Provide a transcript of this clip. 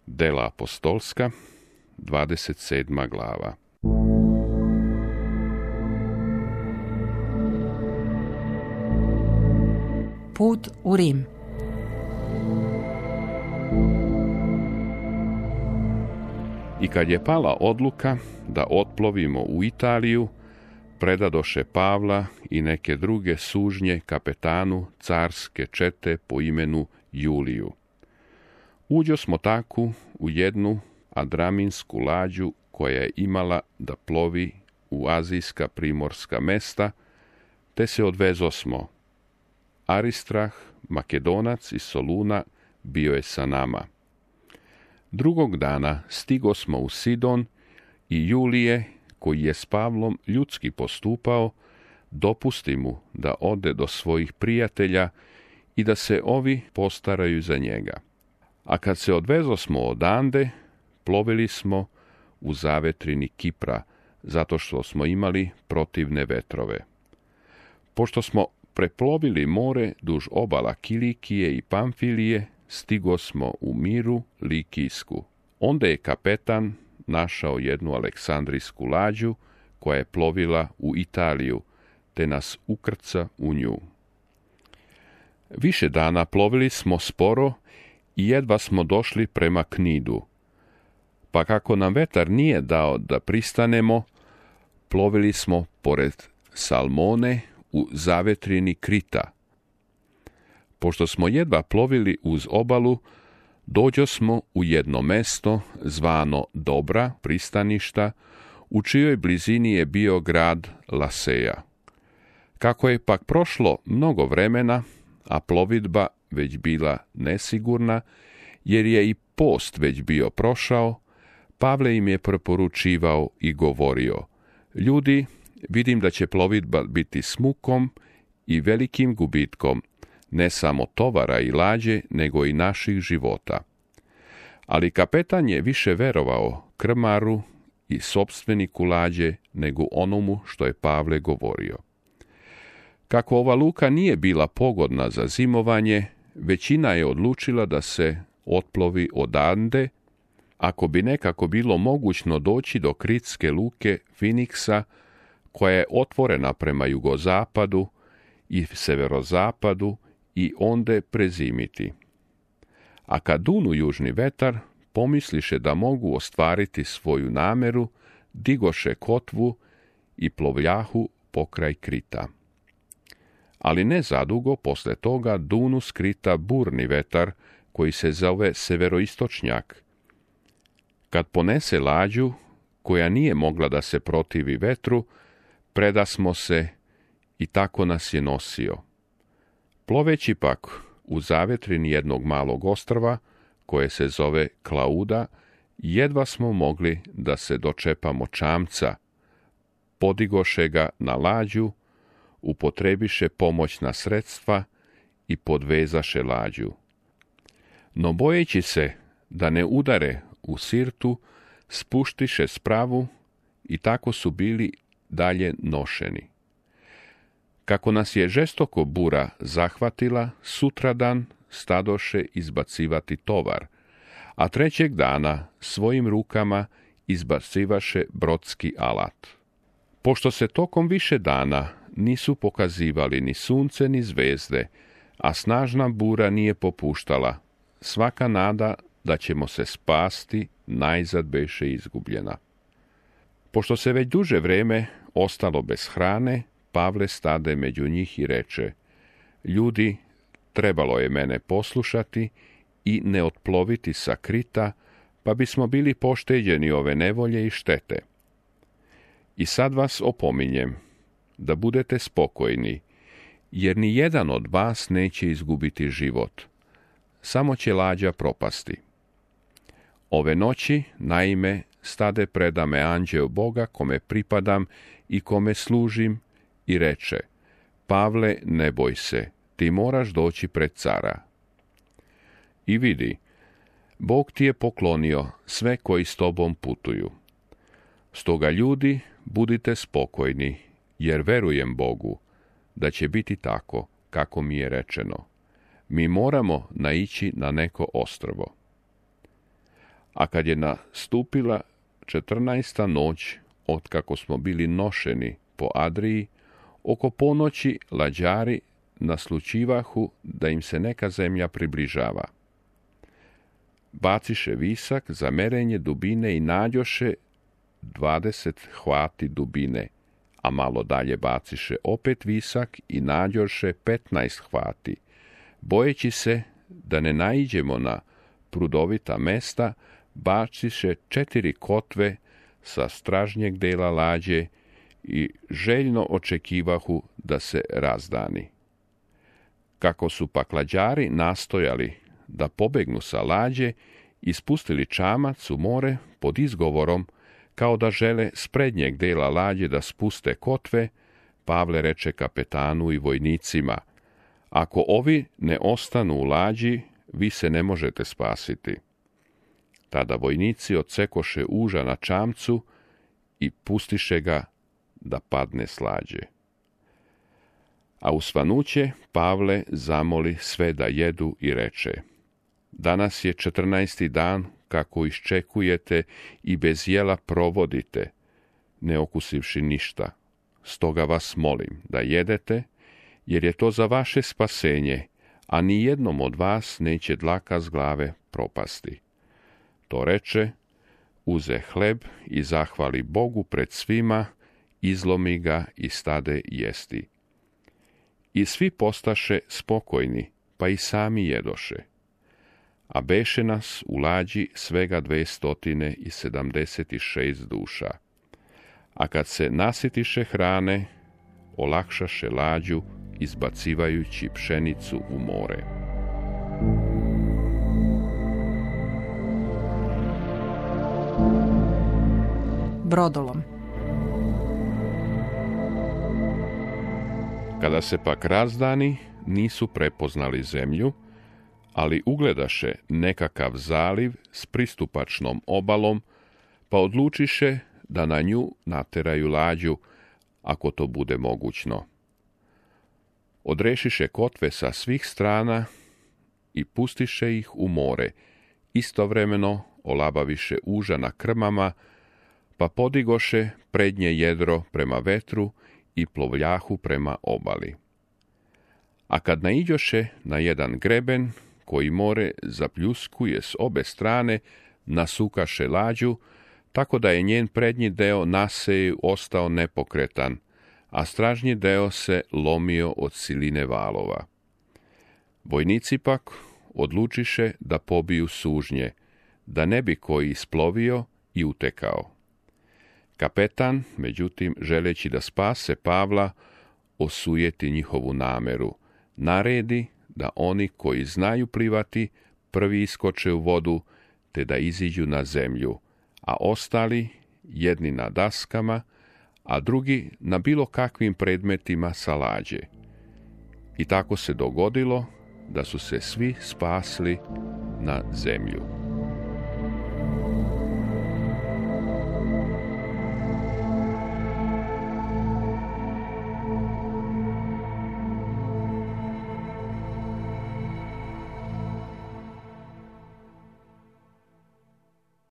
Dela apostolska, 27. glava. Put u Rim. I kad je pala odluka da otplovimo u Italiju, predadoše Pavla i neke druge sužnje kapetanu carske čete po imenu Juliju. Uđo smo taku u jednu adraminsku lađu koja je imala da plovi u azijska primorska mesta, te se odvezo smo. Aristrah, Makedonac iz Soluna, bio je sa nama. Drugog dana stigo smo u Sidon i Julije, koji je s Pavlom ljudski postupao, dopusti mu da ode do svojih prijatelja i da se ovi postaraju za njega. A kad se odvezo smo odande, plovili smo u zavetrini Kipra, zato što smo imali protivne vetrove. Pošto smo preplovili more duž obala Kilikije i Pamfilije, stigo smo u Miru Likijsku. Onda je kapetan našao jednu aleksandrijsku lađu koja je plovila u Italiju, te nas ukrca u nju. Više dana plovili smo sporo i jedva smo došli prema Knidu. Pa kako nam vetar nije dao da pristanemo, plovili smo pored Salmone u zavetrini Krita. Pošto smo jedva plovili uz obalu, dođo smo u jedno mesto zvano Dobra pristaništa, u čijoj blizini je bio grad Laseja. Kako je pak prošlo mnogo vremena, a plovidba već bila nesigurna, jer je i post već bio prošao, Pavle im je preporučivao i govorio: ljudi, vidim da će plovidba biti s mukom i velikim gubitkom, ne samo tovara i lađe, nego i naših života. Ali kapetan je više verovao krmaru i sopstveniku lađe nego onomu što je Pavle govorio. Kako ova luka nije bila pogodna za zimovanje, većina je odlučila da se otplovi odande, ako bi nekako bilo mogućno doći do kritske luke Finiksa, koja je otvorena prema jugozapadu i severozapadu, i onde prezimiti. A kad dunu južni vetar, pomisliše da mogu ostvariti svoju nameru, digoše kotvu i plovljahu pokraj Krita. Ali ne zadugo posle toga dunu s Krita burni vetar, koji se zove severoistočnjak. Kad ponese lađu, koja nije mogla da se protivi vetru, predasmo se i tako nas je nosio. Ploveći pak u zavetrini jednog malog ostrva, koje se zove Klauda, jedva smo mogli da se dočepamo čamca, podigoše ga na lađu, upotrebiše pomoćna sredstva i podvezaše lađu. No bojeći se da ne udare u Sirtu, spuštiše spravu i tako su bili dalje nošeni. Kako nas je žestoko bura zahvatila, sutradan stadoše izbacivati tovar, a trećeg dana svojim rukama izbacivaše brodski alat. Pošto se tokom više dana nisu pokazivali ni sunce ni zvezde, a snažna bura nije popuštala, svaka nada da ćemo se spasti najzad beše izgubljena. Pošto se već duže vreme ostalo bez hrane, Pavle stade među njih i reče: ljudi, trebalo je mene poslušati i ne otploviti sa Krita, pa bismo bili pošteđeni ove nevolje i štete. I sad vas opominjem, da budete spokojni, jer ni jedan od vas neće izgubiti život, samo će lađa propasti. Ove noći, naime, stade preda me anđeo Boga, kome pripadam i kome služim, i reče: Pavle, ne boj se, ti moraš doći pred cara. I vidi, Bog ti je poklonio sve koji s tobom putuju. Stoga ljudi, budite spokojni, jer verujem Bogu da će biti tako kako mi je rečeno. Mi moramo naići na neko ostrvo. A kad je nastupila 14. noć, otkako smo bili nošeni po Adriji, oko ponoći lađari naslućivahu da im se neka zemlja približava. Baciše visak za merenje dubine i nađoše 20 hvati dubine, a malo dalje baciše opet visak i nađoše 15 hvati. Bojeći se da ne naiđemo na prudovita mesta, baciše 4 kotve sa stražnjeg dela lađe i željno očekivahu da se razdani. Kako su pak lađari nastojali da pobegnu sa lađe, ispustili čamac u more pod izgovorom kao da žele s prednjeg dela lađe da spuste kotve, Pavle reče kapetanu i vojnicima: ako ovi ne ostanu u lađi, vi se ne možete spasiti. Tada vojnici odsekoše uža na čamcu i pustiše ga da padne s lađe. A u svanuće Pavle zamoli sve da jedu i reče: danas je 14. dan kako iščekujete i bez jela provodite, ne okusivši ništa. Stoga vas molim da jedete, jer je to za vaše spasenje, a ni jednom od vas neće dlaka s glave propasti. To reče, uze hleb i zahvali Bogu pred svima, izlomi ga i stade jesti. I svi postaše spokojni, pa i sami jedoše. A beše nas u lađi svega 276 duša. A kad se nasitiše hrane, olakšaše lađu, izbacivajući pšenicu u more. Brodolom. Kada se pak razdani, nisu prepoznali zemlju, ali ugledaše nekakav zaliv s pristupačnom obalom, pa odlučiše da na nju nateraju lađu, ako to bude mogućno. Odrešiše kotve sa svih strana i pustiše ih u more, istovremeno olabaviše uža na krmama, pa podigoše prednje jedro prema vetru i plovljahu prema obali. A kad naiđoše na jedan greben, koji more zapljuskuje s obe strane, nasukaše lađu, tako da je njen prednji deo naseju ostao nepokretan, a stražnji deo se lomio od siline valova. Vojnici pak odlučiše da pobiju sužnje, da ne bi koji isplovio i utekao. Kapetan, međutim, želeći da spase Pavla, osujeti njihovu nameru, naredi da oni koji znaju plivati prvi iskoče u vodu, te da iziđu na zemlju, a ostali, jedni na daskama, a drugi na bilo kakvim predmetima sa lađe. I tako se dogodilo da su se svi spasli na zemlju.